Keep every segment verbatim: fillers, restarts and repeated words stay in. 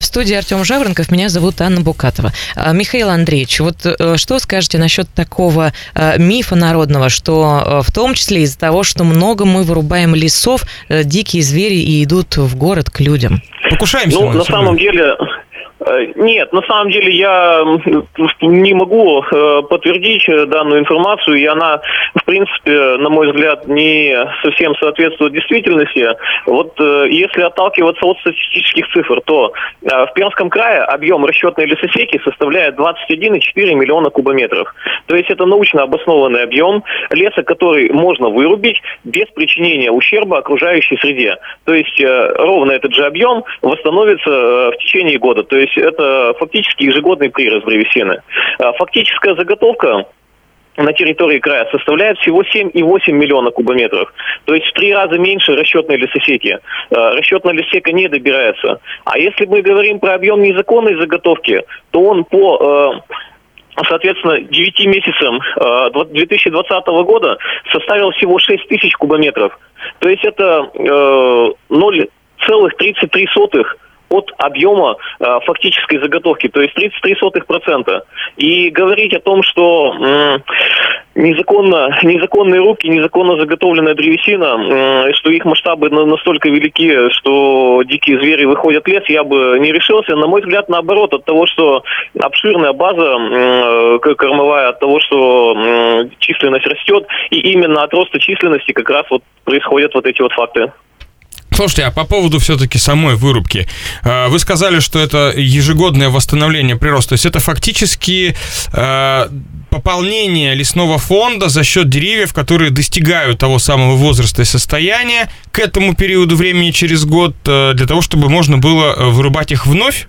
студии Артем Жаворонков, меня зовут Анна Букатова. Михаил Андреевич, вот что скажете насчет такого мифа народного, что в том числе из-за того, что много мы вырубаем лесов, дикие звери и идут в город к людям? Покушаемся. Ну, на самом деле... Нет, на самом деле я не могу подтвердить данную информацию, и она, в принципе, на мой взгляд, не совсем соответствует действительности. Вот если отталкиваться от статистических цифр, то в Пермском крае объем расчетной лесосеки составляет двадцать один и четыре миллиона кубометров. То есть это научно обоснованный объем леса, который можно вырубить без причинения ущерба окружающей среде. То есть ровно этот же объем восстановится в течение года. То есть это фактически ежегодный прирост древесины. Фактическая заготовка на территории края составляет всего семь и восемь миллиона кубометров. То есть в три раза меньше расчетной лесосеки. Расчетная лесосека не добирается. А если мы говорим про объем незаконной заготовки, то он по... соответственно, девяти месяцам две тысячи двадцатого года составил всего шесть тысяч кубометров. То есть это ноль целых тридцать три сотых от объема э, фактической заготовки, то есть тридцать три сотых процента. И говорить о том, что э, незаконно, незаконные рубки, незаконно заготовленная древесина, э, что их масштабы на, настолько велики, что дикие звери выходят в лес, я бы не решился. На мой взгляд, наоборот, от того, что обширная база э, кормовая, от того, что э, численность растет, и именно от роста численности как раз вот происходят вот эти вот факты. Слушайте, а по поводу все-таки самой вырубки. Вы сказали, что это ежегодное восстановление прироста. То есть это фактически э, пополнение лесного фонда за счет деревьев, которые достигают того самого возраста и состояния к этому периоду времени через год, э, для того, чтобы можно было вырубать их вновь?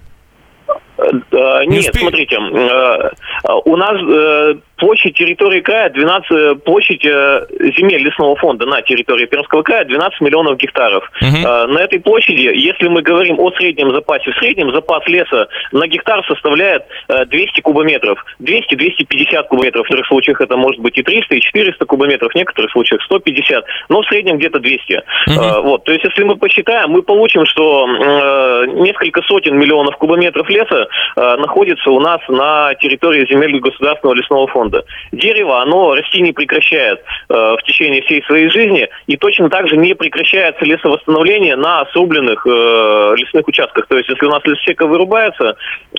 Нет, успе... смотрите, у нас площадь территории края, двенадцать, площадь земель лесного фонда на территории Пермского края двенадцать миллионов гектаров. Угу. На этой площади, если мы говорим о среднем запасе, в среднем запас леса на гектар составляет двести кубометров. двести - двести пятьдесят кубометров. В некоторых случаях это может быть и триста, и четыреста кубометров, в некоторых случаях сто пятьдесят, но в среднем где-то двести. Угу. Вот, то есть если мы посчитаем, мы получим, что несколько сотен миллионов кубометров леса находится у нас на территории земель Государственного лесного фонда. Дерево, оно расти не прекращает э, в течение всей своей жизни, и точно так же не прекращается лесовосстановление на срубленных э, лесных участках. То есть, если у нас лесосека вырубается,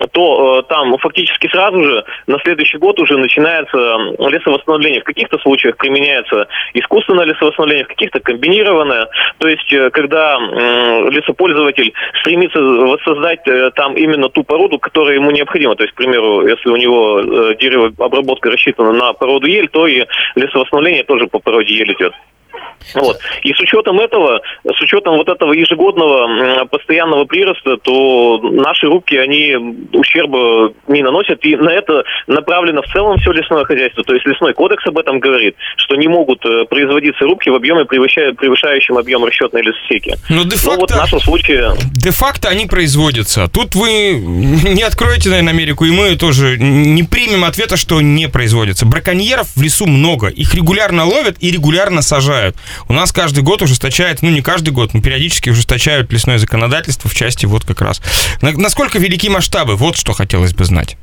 то э, там фактически сразу же на следующий год уже начинается лесовосстановление. В каких-то случаях применяется искусственное лесовосстановление, в каких-то комбинированное. То есть, э, когда э, лесопользователь стремится воссоздать э, там именно ту породу, которая ему необходима. То есть, к примеру, если у него э, деревообработка рассчитана на породу ель, то и лесовосстановление тоже по породе ель идет. Вот. И с учетом этого, с учетом вот этого ежегодного постоянного прироста, то наши рубки, они ущерба не наносят, и на это направлено в целом все лесное хозяйство. То есть лесной кодекс об этом говорит, что не могут производиться рубки в объеме, превышающем объем расчетной лесосеки. Но де-факто, ну, вот в нашем случае... де-факто они производятся. Тут вы не откроете, наверное, Америку, и мы тоже не примем ответа, что не производятся. Браконьеров в лесу много, их регулярно ловят и регулярно сажают. У нас каждый год ужесточает, ну не каждый год, но периодически ужесточают лесное законодательство в части вот как раз. Насколько велики масштабы? Вот что хотелось бы знать.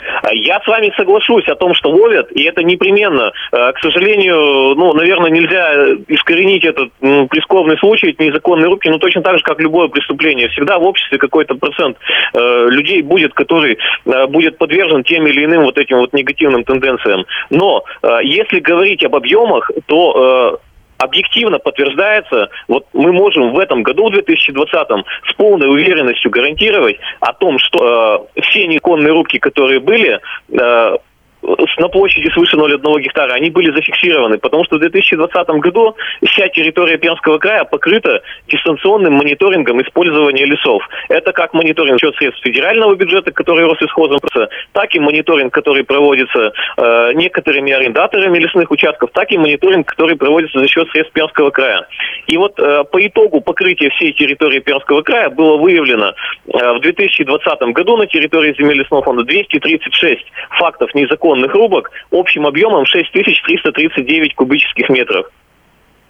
Я с вами соглашусь о том, что ловят, и это непременно. К сожалению, ну, наверное, нельзя искоренить этот ну, прискорбный случай, эти незаконные рубки, но точно так же, как любое преступление. Всегда в обществе какой-то процент э, людей будет, который э, будет подвержен тем или иным вот этим вот негативным тенденциям. Но э, если говорить об объемах, то... Э, объективно подтверждается, вот мы можем в этом году, в две тысячи двадцатом, с полной уверенностью гарантировать о том, что э, все незаконные рубки, которые были, э, на площади свыше ноль целых одного гектара, они были зафиксированы, потому что в две тысячи двадцатом году вся территория Пермского края покрыта дистанционным мониторингом использования лесов. Это как мониторинг за счет средств федерального бюджета, который Россельхозом, так и мониторинг, который проводится э, некоторыми арендаторами лесных участков, так и мониторинг, который проводится за счет средств Пермского края. И вот э, по итогу покрытия всей территории Пермского края было выявлено э, в две тысячи двадцатом году на территории земель лесного фонда двести тридцать шесть фактов незаконных рубок общим объемом шесть тысяч триста тридцать девять кубических метров.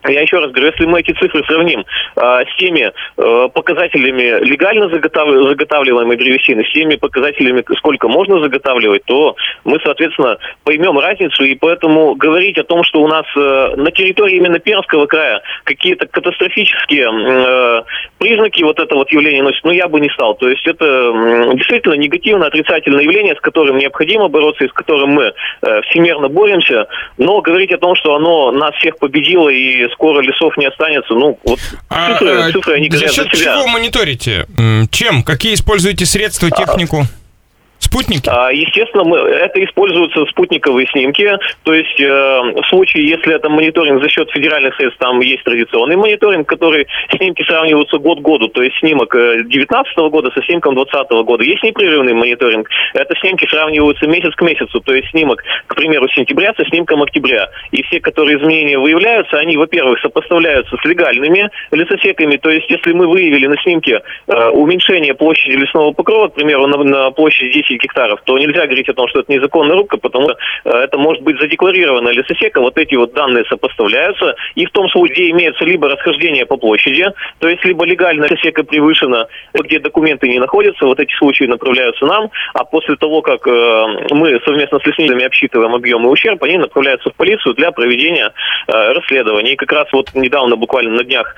Я еще раз говорю, если мы эти цифры сравним э, с теми э, показателями легально заготав... заготавливаемой древесины, с теми показателями, сколько можно заготавливать, то мы, соответственно, поймем разницу. И поэтому говорить о том, что у нас э, на территории именно Пермского края какие-то катастрофические э, признаки вот этого вот явления носят, ну, я бы не стал. То есть это э, действительно негативное, отрицательное явление, с которым необходимо бороться и с которым мы э, всемирно боремся. Но говорить о том, что оно нас всех победило и скоро лесов не останется, ну, вот цифры, а, цифры они говорят за себя. За счет чего мониторите? Чем? Какие используете средства, технику? Спутники? Естественно, мы, это используются спутниковые снимки, то есть э, в случае, если это мониторинг за счет федеральных средств, там есть традиционный мониторинг, который снимки сравниваются год к году, то есть снимок девятнадцатого года со снимком двадцатого года. Есть непрерывный мониторинг, это снимки сравниваются месяц к месяцу, то есть снимок, к примеру, сентября со снимком октября. И все, которые изменения выявляются, они, во-первых, сопоставляются с легальными лесосеками, то есть если мы выявили на снимке э, уменьшение площади лесного покрова, к примеру, на, на площади десять гектаров, то нельзя говорить о том, что это незаконная рубка, потому что э, это может быть задекларированная лесосека. Вот эти вот данные сопоставляются, и в том случае, где имеется либо расхождение по площади, то есть либо легальная лесосека превышена, где документы не находятся, вот эти случаи направляются нам, а после того, как э, мы совместно с лесничими обсчитываем объемы ущерб, они направляются в полицию для проведения э, расследования. И как раз вот недавно, буквально на днях,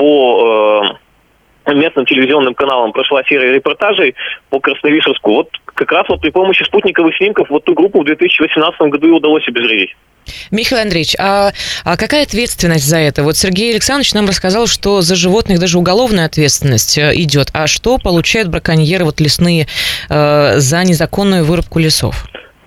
по э, местным телевизионным каналам прошла серия репортажей по Красновишерску. Вот как раз вот при помощи спутниковых снимков вот ту группу в две тысячи восемнадцатом году и удалось обезвредить. Михаил Андреевич, а, а какая ответственность за это? Вот Сергей Александрович нам рассказал, что за животных даже уголовная ответственность идет. А что получают браконьеры вот лесные э, за незаконную вырубку лесов?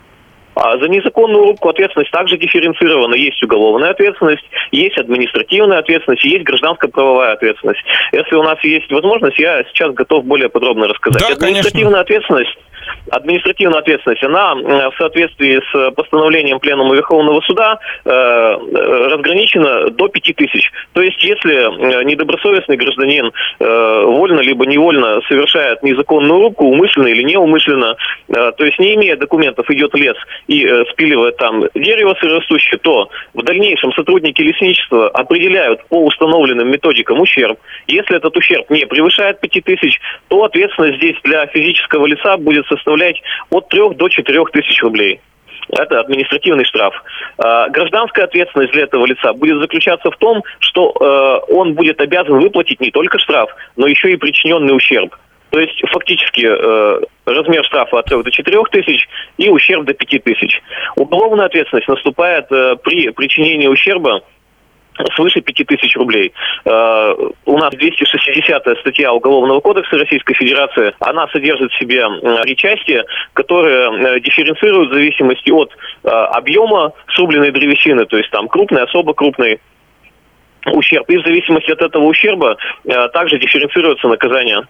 А за незаконную рубку ответственность также дифференцирована. Есть уголовная ответственность, есть административная ответственность, и есть гражданско-правовая ответственность. Если у нас есть возможность, я сейчас готов более подробно рассказать. Да, административная ответственность. Административная ответственность, она в соответствии с постановлением Пленума Верховного Суда э, разграничена до пяти тысяч. То есть, если недобросовестный гражданин э, вольно либо невольно совершает незаконную рубку, умышленно или неумышленно, э, то есть не имея документов, идет в лес и э, спиливает там дерево сырорастущее, то в дальнейшем сотрудники лесничества определяют по установленным методикам ущерб. Если этот ущерб не превышает пяти тысяч, то ответственность здесь для физического лица будет составлять от трёх до четырёх тысяч рублей. Это административный штраф. Гражданская ответственность для этого лица будет заключаться в том, что он будет обязан выплатить не только штраф, но еще и причиненный ущерб. То есть фактически размер штрафа от трёх до четырёх тысяч и ущерб до пяти тысяч. Уголовная ответственность наступает при причинении ущерба свыше пяти тысяч рублей. Э, у нас двести шестидесятая статья Уголовного кодекса Российской Федерации, она содержит в себе три части, которые дифференцируют в зависимости от э, объема срубленной древесины, то есть там крупный, особо крупный ущерб. И в зависимости от этого ущерба э, также дифференцируется наказание.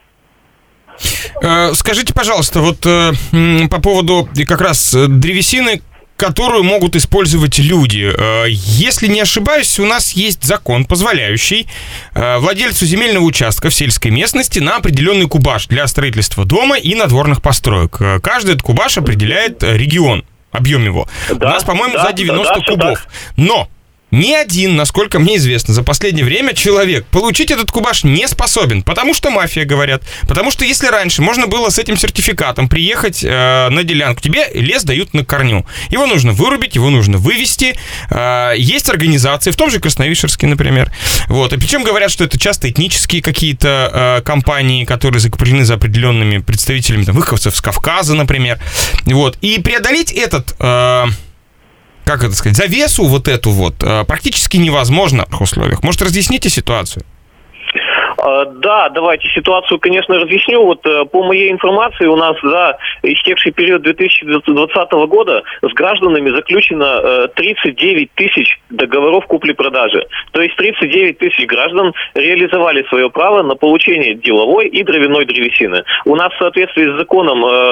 Скажите, пожалуйста, вот э, по поводу как раз древесины, которую могут использовать люди. Если не ошибаюсь, у нас есть закон, позволяющий владельцу земельного участка в сельской местности на определенный кубаж для строительства дома и надворных построек. Каждый этот кубаж определяет регион, объем его. Да, у нас, по-моему, да, за девяносто да, кубов. Но ни один, насколько мне известно, за последнее время человек получить этот кубаж не способен, потому что мафия, говорят. Потому что если раньше можно было с этим сертификатом приехать э, на делянку, тебе лес дают на корню. Его нужно вырубить, его нужно вывести. Э, есть организации, в том же Красновишерске, например. Вот. И причем говорят, что это часто этнические какие-то э, компании, которые закреплены за определенными представителями там, выходцев с Кавказа, например. Вот. И преодолеть этот... Э, как это сказать, завесу вот эту вот практически невозможно в условиях. Может, разъясните ситуацию? Да, давайте ситуацию, конечно, разъясню. Вот по моей информации у нас за истекший период две тысячи двадцатого года с гражданами заключено тридцать девять тысяч договоров купли-продажи. То есть тридцать девять тысяч граждан реализовали свое право на получение деловой и дровяной древесины. У нас в соответствии с законом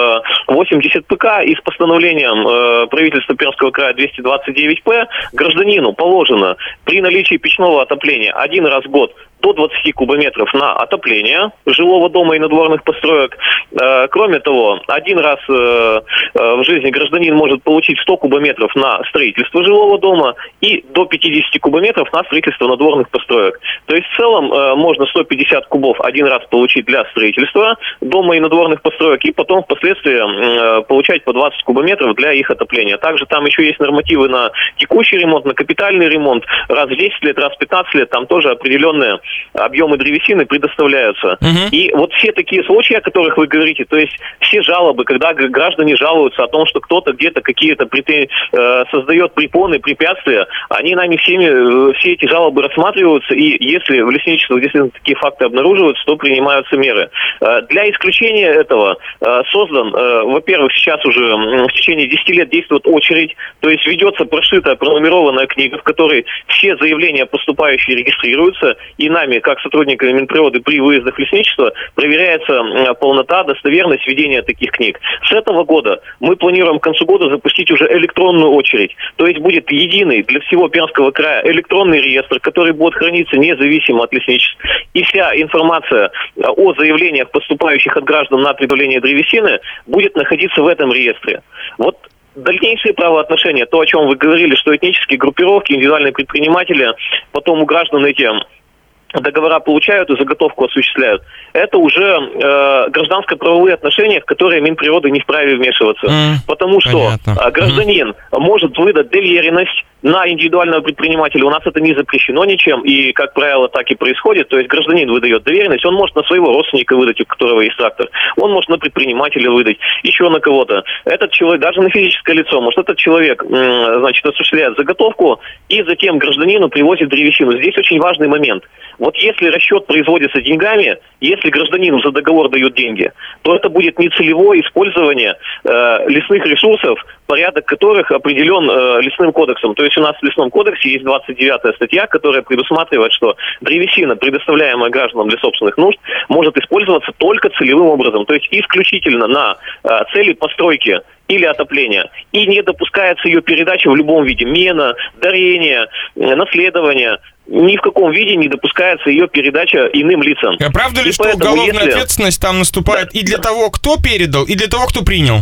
восемьдесят ПК и с постановлением э, правительства Пермского края двести двадцать девять П гражданину положено при наличии печного отопления один раз в год до двадцати кубометров на отопление жилого дома и надворных построек. Э, кроме того, один раз э, э, в жизни гражданин может получить сто кубометров на строительство жилого дома и до пятидесяти кубометров на строительство надворных построек. То есть в целом э, можно сто пятьдесят кубов один раз получить для строительства дома и надворных построек, и потом впоследствии э, получать по двадцать кубометров для их отопления. Также там еще есть нормативы на текущий ремонт, на капитальный ремонт. Раз в десять лет, раз в пятнадцать лет там тоже определенные объемы древесины предоставляются. Uh-huh. И вот все такие случаи, о которых вы говорите, то есть все жалобы, когда граждане жалуются о том, что кто-то где-то какие-то претен... э, создает препоны, препятствия, они нами всеми, все эти жалобы рассматриваются, и если в лесничестве действительно такие факты обнаруживаются, то принимаются меры. Э, для исключения этого э, создан, э, во-первых, сейчас уже в течение десяти лет действует очередь, то есть ведется прошитая, пронумерованная книга, в которой все заявления поступающие регистрируются, и нами, как сотрудниками Минприроды при выездах в лесничество, проверяется полнота, достоверность ведения таких книг. С этого года мы планируем к концу года запустить уже электронную очередь. То есть будет единый для всего Пермского края электронный реестр, который будет храниться независимо от лесничеств. И вся информация о заявлениях, поступающих от граждан на прибавление древесины, будет находиться в этом реестре. Вот дальнейшие правоотношения, то, о чем вы говорили, что этнические группировки, индивидуальные предприниматели, потом у граждан эти договора получают и заготовку осуществляют. Это уже э, гражданско-правовые отношения, в которые Минприроды не вправе вмешиваться. Mm, потому что понятно. Гражданин mm. может выдать доверенность на индивидуального предпринимателя. У нас это не запрещено ничем, и, как правило, так и происходит. То есть гражданин выдает доверенность, он может на своего родственника выдать, у которого есть трактор. Он может на предпринимателя выдать, еще на кого-то. Этот человек, даже на физическое лицо, может этот человек, значит, осуществляет заготовку, и затем гражданину привозит древесину. Здесь очень важный момент. Вот если расчет производится деньгами, если гражданину за договор дают деньги, то это будет нецелевое использование э, лесных ресурсов, порядок которых определен э, лесным кодексом. То есть у нас в лесном кодексе есть двадцать девятая статья, которая предусматривает, что древесина, предоставляемая гражданам для собственных нужд, может использоваться только целевым образом, то есть исключительно на э, цели постройки или отопления. И не допускается ее передача в любом виде. Мена, дарение, наследование. Ни в каком виде не допускается ее передача иным лицам. А правда ли, и что поэтому, уголовная если... ответственность там наступает да, и для да. того, кто передал, и для того, кто принял?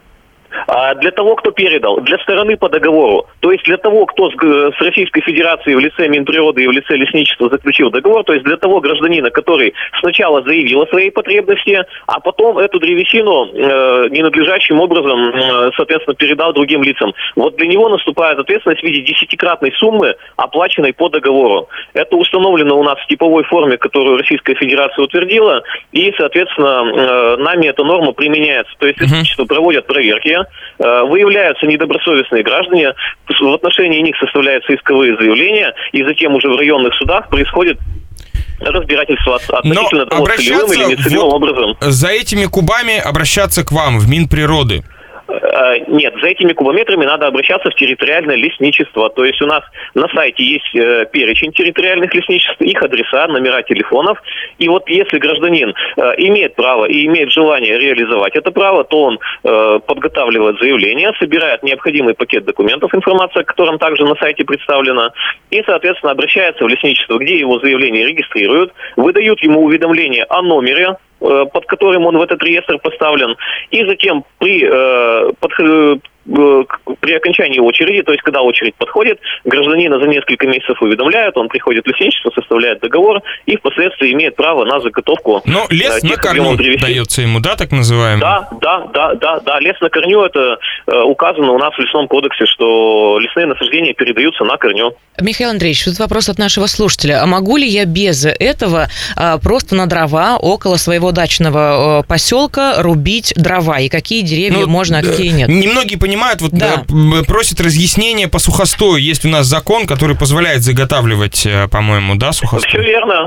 А для того, кто передал, для стороны по договору. То есть для того, кто с, с Российской Федерацией в лице Минприроды и в лице лесничества заключил договор, то есть для того гражданина, который сначала заявил о своей потребности, а потом эту древесину э, ненадлежащим образом, э, соответственно, передал другим лицам. Вот для него наступает ответственность в виде десятикратной суммы, оплаченной по договору. Это установлено у нас в типовой форме, которую Российская Федерация утвердила, и, соответственно, э, нами эта норма применяется. То есть лесничество проводят проверки, выявляются недобросовестные граждане, в отношении них составляются исковые заявления, и затем уже в районных судах происходит разбирательство относительно того, целевым или нецелевым образом. За этими кубами обращаться к вам в Минприроды? Нет, за этими кубометрами надо обращаться в территориальное лесничество. То есть у нас на сайте есть э, перечень территориальных лесничеств, их адреса, номера телефонов. И вот если гражданин э, имеет право и имеет желание реализовать это право, то он э, подготавливает заявление, собирает необходимый пакет документов, информация о котором также на сайте представлена, и, соответственно, обращается в лесничество, где его заявление регистрируют, выдают ему уведомление о номере, под которым он в этот реестр поставлен, и затем при, э, под, э, при окончании очереди, то есть когда очередь подходит, гражданина за несколько месяцев уведомляют, он приходит в лесничество, составляет договор и впоследствии имеет право на заготовку. Но лес на корню дается ему, да, так называемый? Да, да, да, да, да. Лес на корню, это э, указано у нас в лесном кодексе, что лесные насаждения передаются на корню. Михаил Андреевич, тут вопрос от нашего слушателя. А могу ли я без этого а, просто на дрова около своего дачного а, поселка рубить дрова? И какие деревья ну, можно, а какие нет? Немногие понимают, вот да. Да, просят разъяснения по сухостою. Есть у нас закон, который позволяет заготавливать, по-моему, да, сухостой? Все верно.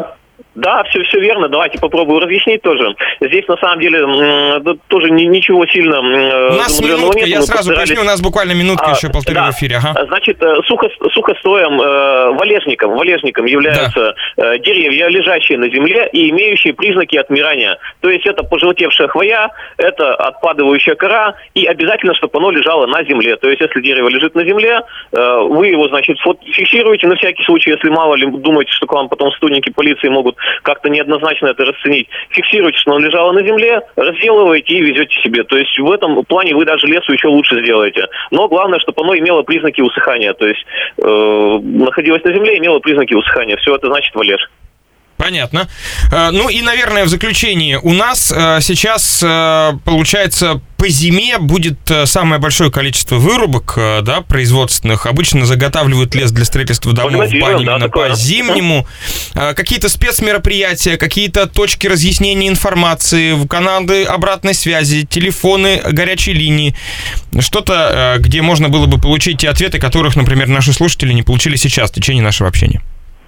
Да, все, все верно. Давайте попробую разъяснить тоже. Здесь на самом деле м, тоже ни, ничего сильно У нас минутка, нет. Я Мы сразу постарались... поясню, у нас буквально минутка а, еще полторы да. в эфире. Ага. Значит, сухо, сухостоем, э, валежником, валежником являются да. э, деревья, лежащие на земле и имеющие признаки отмирания. То есть это пожелтевшая хвоя, это отпадывающая кора, и обязательно, чтобы оно лежало на земле. То есть если дерево лежит на земле, э, вы его, значит, фиксируете на всякий случай, если мало ли думаете, что к вам потом сотрудники полиции могут как-то неоднозначно это расценить. Фиксируйте, что оно лежало на земле, разделываете и везете себе. То есть в этом плане вы даже лесу еще лучше сделаете. Но главное, чтобы оно имело признаки усыхания. То есть э, находилось на земле, имело признаки усыхания. Все это значит валеж. Понятно. Ну и, наверное, в заключение. У нас сейчас, получается, по зиме будет самое большое количество вырубок, да, производственных. Обычно заготавливают лес для строительства домов, бань именно по зимнему. Какие-то спецмероприятия, какие-то точки разъяснения информации, каналы обратной связи, телефоны горячей линии. Что-то, где можно было бы получить те ответы, которых, например, наши слушатели не получили сейчас в течение нашего общения.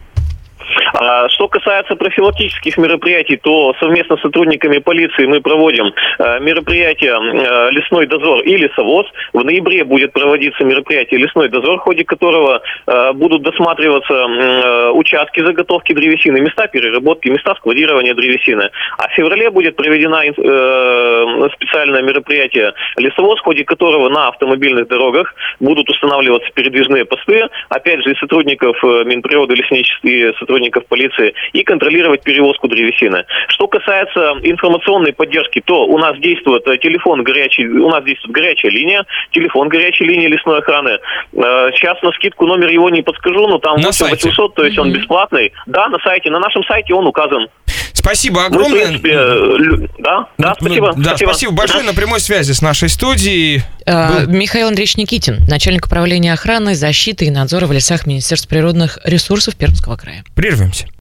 Что касается профилактических мероприятий, то совместно с сотрудниками полиции мы проводим мероприятие «Лесной дозор» и «Лесовоз». В ноябре будет проводиться мероприятие «Лесной дозор», в ходе которого будут досматриваться участки заготовки древесины, места переработки, места складирования древесины. А в феврале будет проведено специальное мероприятие «Лесовоз», в ходе которого на автомобильных дорогах будут устанавливаться передвижные посты, опять же, и сотрудников Минприроды, лесничества и сотрудников полиции, и контролировать перевозку древесины. Что касается информационной поддержки, то у нас действует телефон горячий, у нас действует горячая линия, телефон горячей линии лесной охраны. Сейчас на скидку номер его не подскажу, но там восемь восемьсот, то есть он бесплатный. Да, на сайте, на нашем сайте он указан. Спасибо огромное. Мы, в принципе, да, да, спасибо. Да, спасибо. спасибо большое. На прямой связи с нашей студией а, был... Михаил Андреевич Никитин, начальник управления охраны, защиты и надзора в лесах Министерства природных ресурсов Пермского края. Прервемся.